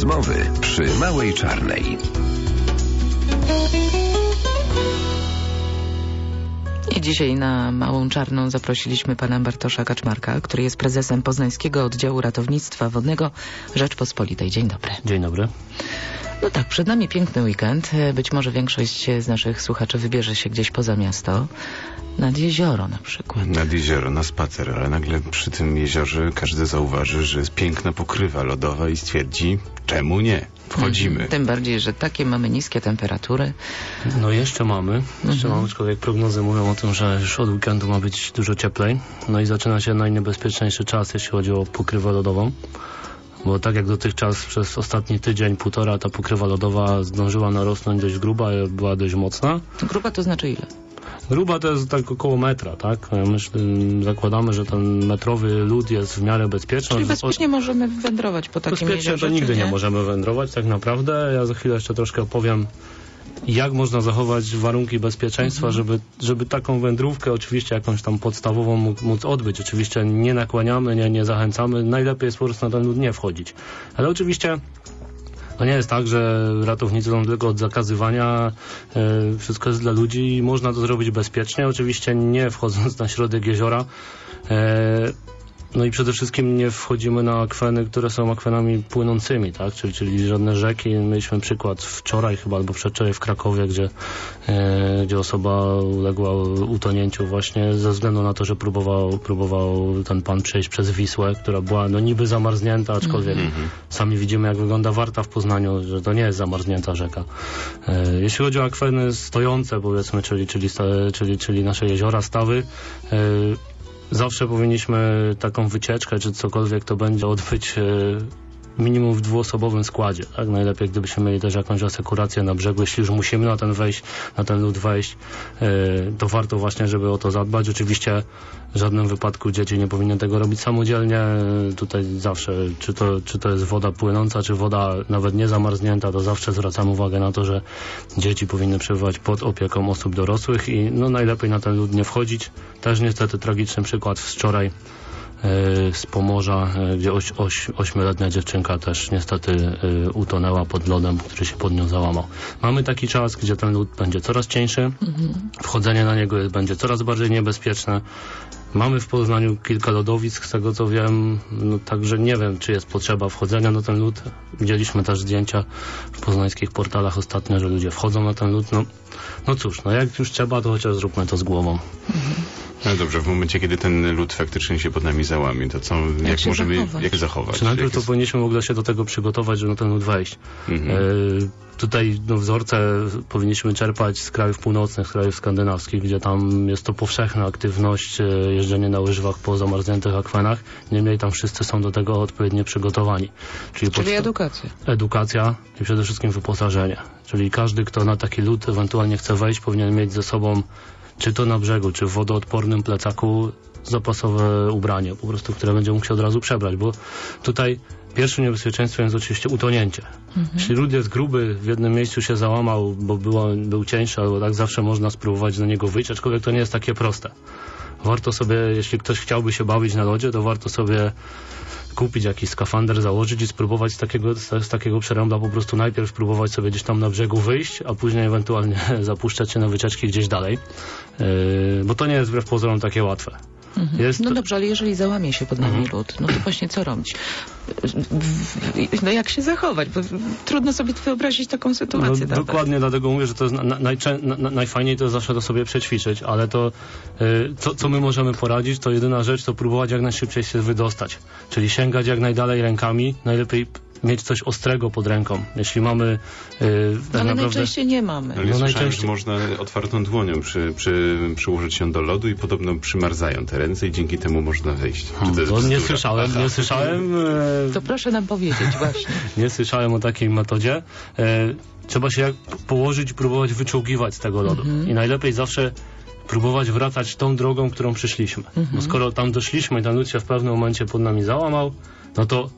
Rozmowy przy Małej Czarnej. I dzisiaj na Małą Czarną zaprosiliśmy pana Bartosza Kaczmarka, który jest prezesem Poznańskiego Oddziału Ratownictwa Wodnego Rzeczpospolitej. Dzień dobry. Dzień dobry. No tak, przed nami piękny weekend. Być może większość z naszych słuchaczy wybierze się gdzieś poza miasto. Nad jezioro na przykład. Nad jezioro, na spacer, ale nagle przy tym jeziorze każdy zauważy, że jest piękna pokrywa lodowa i stwierdzi, czemu nie? Wchodzimy. Tym bardziej, że takie mamy niskie temperatury. No jeszcze mamy, aczkolwiek prognozy mówią o tym, że już od weekendu ma być dużo cieplej. No i zaczyna się najniebezpieczniejszy czas, jeśli chodzi o pokrywę lodową. Bo tak jak dotychczas przez ostatni tydzień, półtora, ta pokrywa lodowa zdążyła narosnąć dość gruba, była dość mocna. Gruba to znaczy ile? Gruba to jest tak około metra, tak? Zakładamy, że ten metrowy lód jest w miarę bezpieczny. Czyli bezpiecznie możemy wędrować po takim jeziorze? Bezpiecznie to nigdy nie możemy wędrować, tak naprawdę. Ja za chwilę jeszcze troszkę opowiem, jak można zachować warunki bezpieczeństwa, żeby taką wędrówkę, oczywiście jakąś tam podstawową móc odbyć. Oczywiście nie nakłaniamy, nie zachęcamy. Najlepiej jest po prostu na ten lód nie wchodzić. Ale oczywiście to nie jest tak, że ratownicy są tylko od zakazywania, wszystko jest dla ludzi i można to zrobić bezpiecznie. Oczywiście nie wchodząc na środek jeziora. No i przede wszystkim nie wchodzimy na akweny, które są akwenami płynącymi, tak? Czyli żadne rzeki. Mieliśmy przykład wczoraj chyba, albo przedwczoraj w Krakowie, gdzie osoba uległa utonięciu właśnie ze względu na to, że próbował ten pan przejść przez Wisłę, która była no niby zamarznięta, aczkolwiek sami widzimy, jak wygląda Warta w Poznaniu, że to nie jest zamarznięta rzeka. Jeśli chodzi o akweny stojące, powiedzmy, czyli nasze jeziora, stawy, zawsze powinniśmy taką wycieczkę, czy cokolwiek to będzie, odbyć minimum w dwuosobowym składzie. Tak? Najlepiej, gdybyśmy mieli też jakąś asekurację na brzegu. Jeśli już musimy na ten lód wejść, to warto właśnie, żeby o to zadbać. Oczywiście w żadnym wypadku dzieci nie powinny tego robić samodzielnie. Tutaj zawsze, czy to jest woda płynąca, czy woda nawet nie zamarznięta, to zawsze zwracam uwagę na to, że dzieci powinny przebywać pod opieką osób dorosłych i no najlepiej na ten lód nie wchodzić. Też niestety tragiczny przykład wczoraj z Pomorza, gdzie 8-letnia dziewczynka też niestety utonęła pod lodem, który się pod nią załamał. Mamy taki czas, gdzie ten lód będzie coraz cieńszy, wchodzenie na niego będzie coraz bardziej niebezpieczne. Mamy w Poznaniu kilka lodowisk, z tego co wiem, no także nie wiem, czy jest potrzeba wchodzenia na ten lód. Widzieliśmy też zdjęcia w poznańskich portalach ostatnio, że ludzie wchodzą na ten lód. No cóż, jak już trzeba, to chociaż zróbmy to z głową. No dobrze, w momencie, kiedy ten lód faktycznie się pod nami załamie, to co, jak możemy zachować? Czy najpierw to powinniśmy w ogóle się do tego przygotować, żeby na ten lód wejść. Tutaj wzorce powinniśmy czerpać z krajów północnych, z krajów skandynawskich, gdzie tam jest to powszechna aktywność, jeżdżenie na łyżwach po zamarzniętych akwenach. Niemniej tam wszyscy są do tego odpowiednio przygotowani. Czyli edukacja. Edukacja i przede wszystkim wyposażenie. Czyli każdy, kto na taki lód ewentualnie chce wejść, powinien mieć ze sobą, czy to na brzegu, czy w wodoodpornym plecaku, zapasowe ubranie, po prostu, które będzie mógł się od razu przebrać, bo tutaj pierwszym niebezpieczeństwem jest oczywiście utonięcie. Jeśli lód jest gruby, w jednym miejscu się załamał, bo był cieńszy, albo tak, zawsze można spróbować na niego wyjść, aczkolwiek to nie jest takie proste. Warto sobie, jeśli ktoś chciałby się bawić na lodzie, to warto sobie kupić jakiś skafander, założyć i spróbować z takiego przerębla po prostu najpierw próbować sobie gdzieś tam na brzegu wyjść, a później ewentualnie zapuszczać się na wycieczki gdzieś dalej, bo to nie jest wbrew pozorom takie łatwe. No dobrze, ale jeżeli załamie się pod nami lód, no to właśnie co robić? No jak się zachować? Bo trudno sobie wyobrazić taką sytuację. Dokładnie, dlatego mówię, że to jest najfajniej to jest zawsze to sobie przećwiczyć, ale to co my możemy poradzić, to jedyna rzecz, to próbować jak najszybciej się wydostać. Czyli sięgać jak najdalej rękami, najlepiej mieć coś ostrego pod ręką. Jeśli mamy ale naprawdę najczęściej nie mamy. Ale ja słyszałem, że można otwartą dłonią przyłożyć się do lodu i podobno przymarzają te ręce i dzięki temu można wejść. Nie słyszałem. To proszę nam powiedzieć właśnie. Nie słyszałem o takiej metodzie. Trzeba się położyć i próbować wyczołgiwać z tego lodu. I najlepiej zawsze próbować wracać tą drogą, którą przyszliśmy. Bo skoro tam doszliśmy i ten lód się w pewnym momencie pod nami załamał, no to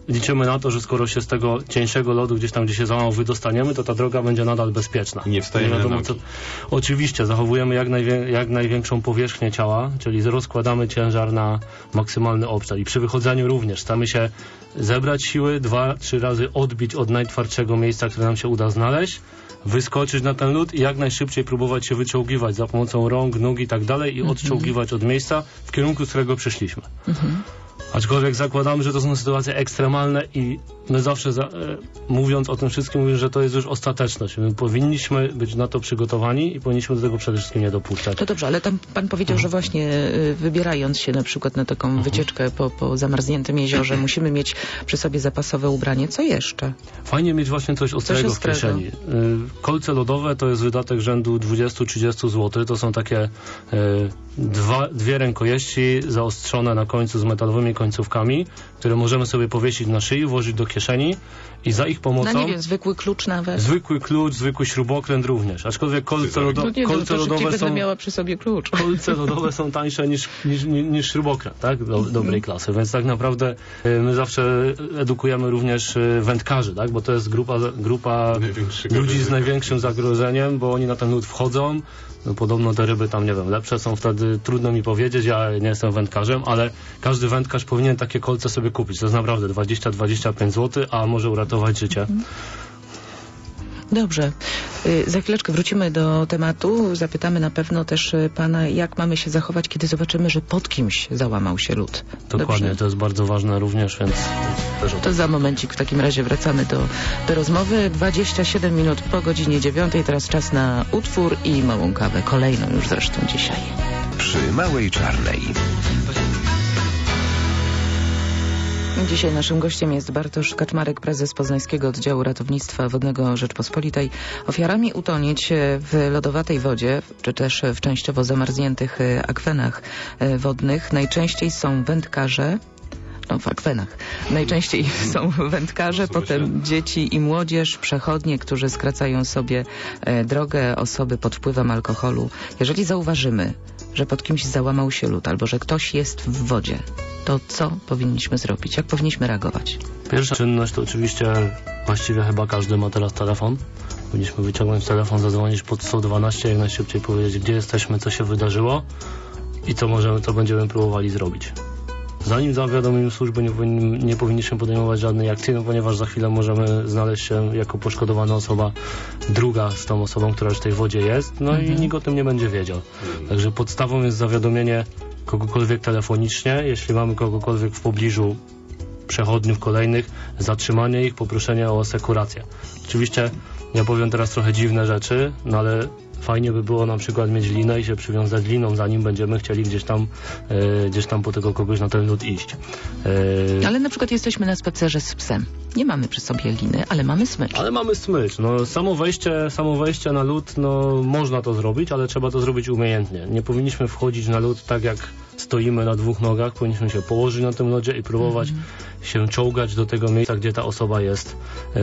liczymy na to, że skoro się z tego cieńszego lodu gdzieś tam, gdzie się załamał, wydostaniemy, to ta droga będzie nadal bezpieczna. Nie wstajemy na nogi. Oczywiście, zachowujemy jak największą powierzchnię ciała, czyli rozkładamy ciężar na maksymalny obszar i przy wychodzeniu również staramy się zebrać siły, 2-3 razy odbić od najtwardszego miejsca, które nam się uda znaleźć, wyskoczyć na ten lód i jak najszybciej próbować się wyczołgiwać za pomocą rąk, nóg i tak dalej i odczołgiwać od miejsca w kierunku, z którego przyszliśmy. Aczkolwiek zakładamy, że to są sytuacje ekstremalne i my zawsze mówiąc o tym wszystkim, mówimy, że to jest już ostateczność. My powinniśmy być na to przygotowani i powinniśmy do tego przede wszystkim nie dopuszczać. To dobrze, ale tam pan powiedział, że właśnie wybierając się na przykład na taką wycieczkę po zamarzniętym jeziorze, musimy mieć przy sobie zapasowe ubranie. Co jeszcze? Fajnie mieć właśnie coś ostrego w kieszeni. Kolce lodowe to jest wydatek rzędu 20-30 zł. To są takie dwie rękojeści zaostrzone na końcu z metalowymi końcówkami, które możemy sobie powiesić na szyi, włożyć do kieszeni i za ich pomocą... No nie wiem, zwykły klucz nawet. Zwykły klucz, zwykły śrubokręt również. Aczkolwiek kolce lodowe są... miała przy sobie klucz. Kolce lodowe są tańsze niż śrubokręt, tak? Dobrej klasy. Więc tak naprawdę my zawsze edukujemy również wędkarzy, tak? Bo to jest grupa ludzi z największym zagrożeniem, bo oni na ten lód wchodzą. No, podobno te ryby tam, nie wiem, lepsze są wtedy, trudno mi powiedzieć, ja nie jestem wędkarzem, ale każdy wędkarz powinien takie kolce sobie kupić. To jest naprawdę 20-25 zł, a może uratować życie. Dobrze. Za chwileczkę wrócimy do tematu. Zapytamy na pewno też pana, jak mamy się zachować, kiedy zobaczymy, że pod kimś załamał się lód. Dokładnie, dobrze. To jest bardzo ważne również, więc... To za momencik w takim razie wracamy do rozmowy. 27 minut po godzinie 9. Teraz czas na utwór i małą kawę. Kolejną już zresztą dzisiaj. Przy Małej Czarnej. Dzisiaj naszym gościem jest Bartosz Kaczmarek, prezes Poznańskiego Oddziału Ratownictwa Wodnego Rzeczpospolitej. Ofiarami utonięć w lodowatej wodzie, czy też w częściowo zamarzniętych akwenach wodnych najczęściej są wędkarze, w akwenach. Najczęściej są wędkarze, potem dzieci i młodzież, przechodnie, którzy skracają sobie drogę, osoby pod wpływem alkoholu. Jeżeli zauważymy, że pod kimś załamał się lód, albo że ktoś jest w wodzie, to co powinniśmy zrobić? Jak powinniśmy reagować? Pierwsza czynność to oczywiście właściwie chyba każdy ma teraz telefon. Powinniśmy wyciągnąć telefon, zadzwonić pod 112, jak najszybciej powiedzieć, gdzie jesteśmy, co się wydarzyło i co będziemy próbowali zrobić. Zanim zawiadomimy służby, nie powinniśmy podejmować żadnej akcji, ponieważ za chwilę możemy znaleźć się jako poszkodowana osoba druga z tą osobą, która już w tej wodzie jest, i nikt o tym nie będzie wiedział. Także podstawą jest zawiadomienie kogokolwiek telefonicznie, jeśli mamy kogokolwiek w pobliżu przechodniów kolejnych, zatrzymanie ich, poproszenie o asekurację. Oczywiście ja powiem teraz trochę dziwne rzeczy, ale fajnie by było na przykład mieć linę i się przywiązać liną, zanim będziemy chcieli gdzieś tam po tego kogoś na ten lód iść. Ale na przykład jesteśmy na spacerze z psem. Nie mamy przy sobie liny, ale mamy smycz. Samo wejście na lód, można to zrobić, ale trzeba to zrobić umiejętnie. Nie powinniśmy wchodzić na lód tak jak stoimy na dwóch nogach, powinniśmy się położyć na tym lodzie i próbować się czołgać do tego miejsca, gdzie ta osoba jest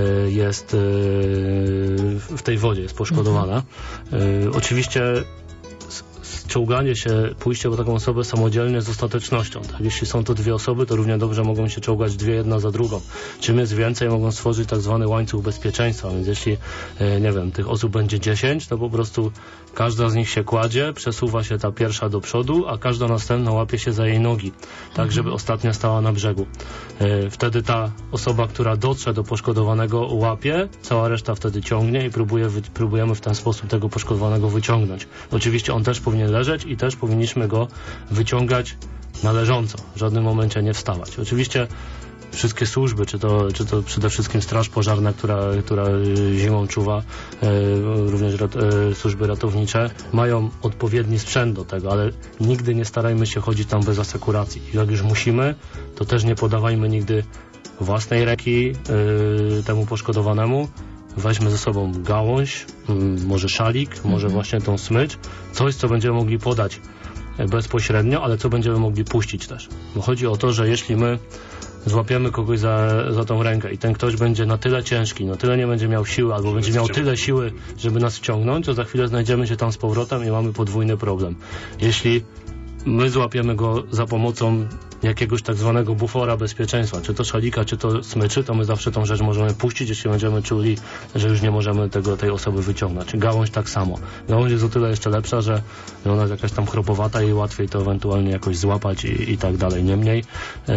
w tej wodzie, jest poszkodowana. Oczywiście czołganie się, pójście po taką osobę samodzielnie z ostatecznością. Tak? Jeśli są to dwie osoby, to równie dobrze mogą się czołgać dwie jedna za drugą. Czym jest więcej, mogą stworzyć tak zwany łańcuch bezpieczeństwa, więc jeśli, tych osób będzie 10, to po prostu każda z nich się kładzie, przesuwa się ta pierwsza do przodu, a każda następna łapie się za jej nogi, tak żeby ostatnia stała na brzegu. Wtedy ta osoba, która dotrze do poszkodowanego, łapie, cała reszta wtedy ciągnie i próbujemy w ten sposób tego poszkodowanego wyciągnąć. Oczywiście on też powinien leżeć i też powinniśmy go wyciągać na leżąco, w żadnym momencie nie wstawać. Oczywiście wszystkie służby, czy to przede wszystkim Straż Pożarna, która zimą czuwa, również służby ratownicze, mają odpowiedni sprzęt do tego, ale nigdy nie starajmy się chodzić tam bez asekuracji. Jak już musimy, to też nie podawajmy nigdy własnej ręki temu poszkodowanemu. Weźmy ze sobą gałąź, może szalik, może właśnie tą smycz, coś, co będziemy mogli podać bezpośrednio, ale co będziemy mogli puścić też. Bo chodzi o to, że jeśli my złapiemy kogoś za tą rękę i ten ktoś będzie na tyle ciężki, na tyle nie będzie miał siły, albo będzie miał tyle siły, żeby nas wciągnąć, to za chwilę znajdziemy się tam z powrotem i mamy podwójny problem. Jeśli my złapiemy go za pomocą jakiegoś tak zwanego bufora bezpieczeństwa, czy to szalika, czy to smyczy, to my zawsze tą rzecz możemy puścić, jeśli będziemy czuli, że już nie możemy tej osoby wyciągnąć. Gałąź tak samo. Gałąź jest o tyle jeszcze lepsza, że ona jest jakaś tam chropowata i łatwiej to ewentualnie jakoś złapać i tak dalej. Niemniej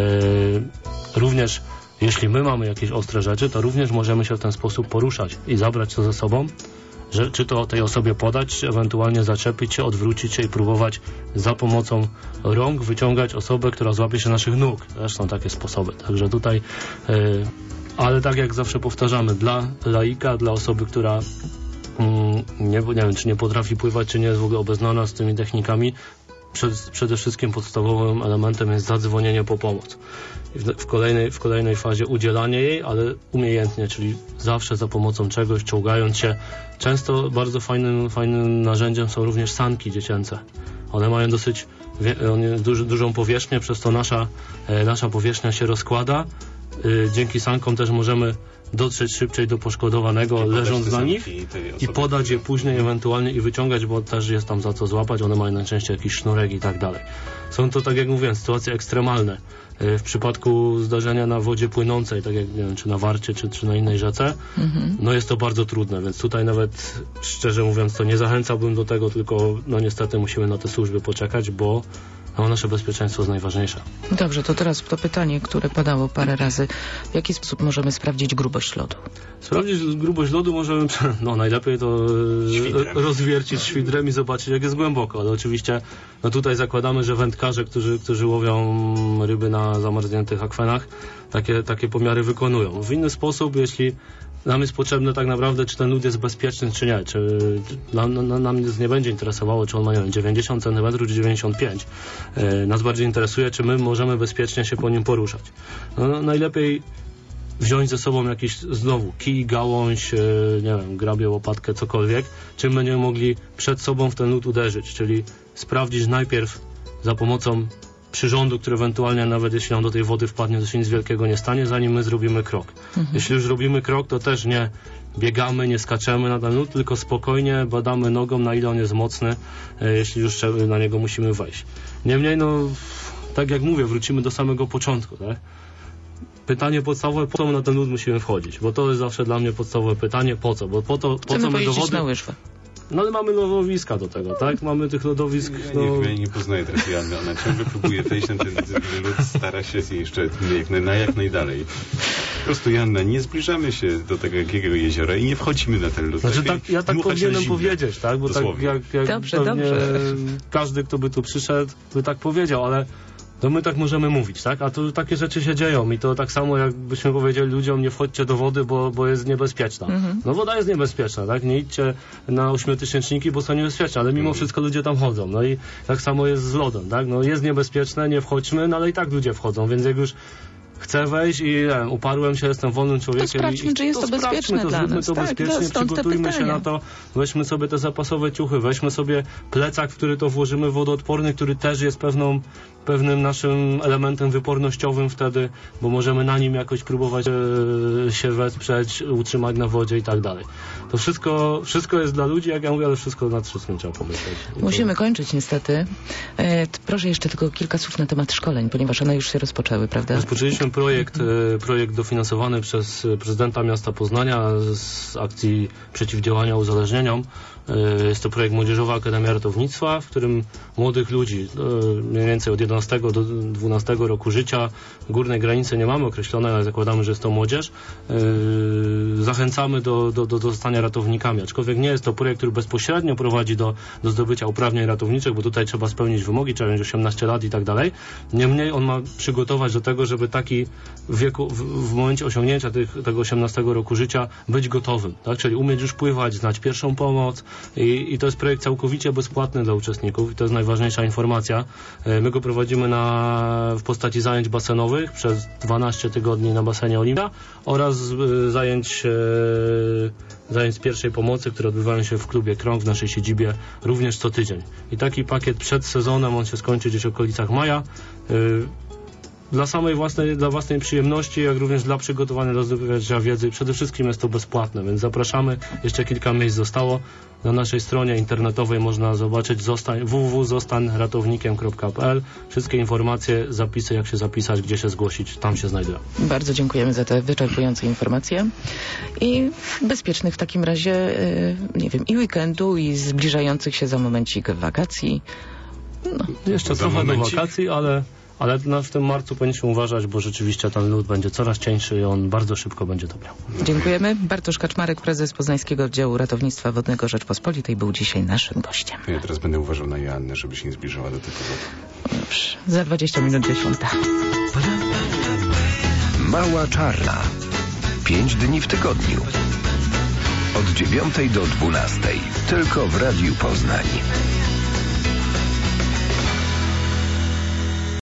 również jeśli my mamy jakieś ostre rzeczy, to również możemy się w ten sposób poruszać i zabrać to ze sobą, że czy to tej osobie podać, czy ewentualnie zaczepić się, odwrócić się i próbować za pomocą rąk wyciągać osobę, która złapie się naszych nóg. Też są takie sposoby. Także tutaj, ale tak jak zawsze powtarzamy, dla laika, dla osoby, która nie wiem, czy nie potrafi pływać, czy nie jest w ogóle obeznana z tymi technikami, przede wszystkim podstawowym elementem jest zadzwonienie po pomoc. W kolejnej fazie udzielanie jej, ale umiejętnie, czyli zawsze za pomocą czegoś, czołgając się. Często bardzo fajnym narzędziem są również sanki dziecięce. One mają dosyć dużą powierzchnię, przez to nasza powierzchnia się rozkłada. Dzięki sankom też możemy dotrzeć szybciej do poszkodowanego, leżąc na nich i podać je później ewentualnie i wyciągać, bo też jest tam za co złapać. One mają najczęściej jakiś sznurek i tak dalej. Są to, tak jak mówiłem, sytuacje ekstremalne. W przypadku zdarzenia na wodzie płynącej, tak jak nie wiem, czy na Warcie, czy na innej rzece, no jest to bardzo trudne, więc tutaj nawet, szczerze mówiąc, to nie zachęcałbym do tego, tylko no niestety musimy na te służby poczekać, bo nasze bezpieczeństwo jest najważniejsze. Dobrze, to teraz to pytanie, które padało parę razy. W jaki sposób możemy sprawdzić grubość lodu? Sprawdzić grubość lodu możemy, najlepiej to rozwiercić świdrem i zobaczyć, jak jest głęboko, ale oczywiście tutaj zakładamy, że wędkarze, którzy łowią ryby na zamarzniętych akwenach, takie pomiary wykonują. W inny sposób, jeśli nam jest potrzebne tak naprawdę, czy ten lód jest bezpieczny, czy nie. Nam nie będzie interesowało, czy on ma 90 cm, czy 95. Nas bardziej interesuje, czy my możemy bezpiecznie się po nim poruszać. Najlepiej wziąć ze sobą jakiś znowu kij, gałąź, nie wiem, grabie, łopatkę, cokolwiek, czym będziemy mogli przed sobą w ten lód uderzyć, czyli sprawdzić najpierw za pomocą przyrządu, który ewentualnie nawet jeśli nam do tej wody wpadnie, to się nic wielkiego nie stanie, zanim my zrobimy krok. Jeśli już robimy krok, to też nie biegamy, nie skaczemy na ten lód, tylko spokojnie badamy nogą, na ile on jest mocny, jeśli już na niego musimy wejść. Niemniej, tak jak mówię, wrócimy do samego początku, tak? Pytanie podstawowe, po co my na ten lód musimy wchodzić? Bo to jest zawsze dla mnie podstawowe pytanie, po co? Bo po co my do wody... na łyżwę. No ale mamy lodowiska do tego, tak? Mamy tych lodowisk... Ja nie poznaję teraz Joanny. Ona ciągle próbuje wejść na ten lód, stara się jeszcze jak najdalej. Po prostu, Joanna, nie zbliżamy się do tego jakiego jeziora i nie wchodzimy na ten lód. Znaczy, ja tak powinienem powiedzieć, tak? Bo dosłownie. Tak jak dobrze. Każdy, kto by tu przyszedł, by tak powiedział, ale to my tak możemy mówić, tak? A to takie rzeczy się dzieją i to tak samo jakbyśmy powiedzieli ludziom, nie wchodźcie do wody, bo jest niebezpieczna. No woda jest niebezpieczna, tak? Nie idźcie na ośmiotysięczniki, bo są niebezpieczne, ale mimo wszystko ludzie tam chodzą. No i tak samo jest z lodem, tak? No jest niebezpieczne, nie wchodźmy, no ale i tak ludzie wchodzą, więc jak już chcę wejść i uparłem się, jestem wolnym człowiekiem. To sprawdźmy, czy jest to bezpieczne dla nas. Zróbmy to bezpiecznie, przygotujmy się na to, weźmy sobie te zapasowe ciuchy, weźmy sobie plecak, w który to włożymy wodoodporny, który też jest pewnym naszym elementem wypornościowym wtedy, bo możemy na nim jakoś próbować się wesprzeć, utrzymać na wodzie i tak dalej. To wszystko jest dla ludzi, jak ja mówię, ale wszystko nad wszystkim trzeba pomyśleć. Musimy kończyć niestety. Proszę jeszcze tylko kilka słów na temat szkoleń, ponieważ one już się rozpoczęły, prawda? Rozpoczęliśmy projekt dofinansowany przez prezydenta miasta Poznania z akcji przeciwdziałania uzależnieniom. Jest to projekt Młodzieżowa Akademia Ratownictwa, w którym młodych ludzi, mniej więcej od 11 do 12 roku życia, górnej granicy nie mamy określonej, ale zakładamy, że jest to młodzież, zachęcamy do zostania ratownikami. Aczkolwiek nie jest to projekt, który bezpośrednio prowadzi do zdobycia uprawnień ratowniczych, bo tutaj trzeba spełnić wymogi, trzeba mieć 18 lat i tak dalej. Niemniej on ma przygotować do tego, żeby taki w momencie osiągnięcia tego 18 roku życia być gotowym, tak? Czyli umieć już pływać, znać pierwszą pomoc i to jest projekt całkowicie bezpłatny dla uczestników i to jest najważniejsza informacja. My go prowadzimy w postaci zajęć basenowych przez 12 tygodni na basenie Olimpia oraz zajęć z pierwszej pomocy, które odbywają się w klubie Krąg w naszej siedzibie również co tydzień. I taki pakiet przed sezonem, on się skończy gdzieś w okolicach maja. dla własnej przyjemności, jak również dla przygotowania do zdobywania wiedzy. Przede wszystkim jest to bezpłatne, więc zapraszamy. Jeszcze kilka miejsc zostało. Na naszej stronie internetowej można zobaczyć www.zostańratownikiem.pl. Wszystkie informacje, zapisy, jak się zapisać, gdzie się zgłosić, tam się znajdują. Bardzo dziękujemy za te wyczerpujące informacje. I bezpiecznych w takim razie, nie wiem, i weekendu, i zbliżających się za momencik wakacji. No, jeszcze trochę do wakacji, ale w tym marcu powinniśmy uważać, bo rzeczywiście ten lód będzie coraz cieńszy i on bardzo szybko będzie topniał. Dziękujemy. Bartosz Kaczmarek, prezes Poznańskiego Oddziału Ratownictwa Wodnego Rzeczpospolitej, był dzisiaj naszym gościem. Ja teraz będę uważał na Joannę, żeby się nie zbliżała do tego wody. Dobrze. Za 20 minut 10. Mała Czarna. 5 dni w tygodniu. Od 9 do 12. Tylko w Radiu Poznań.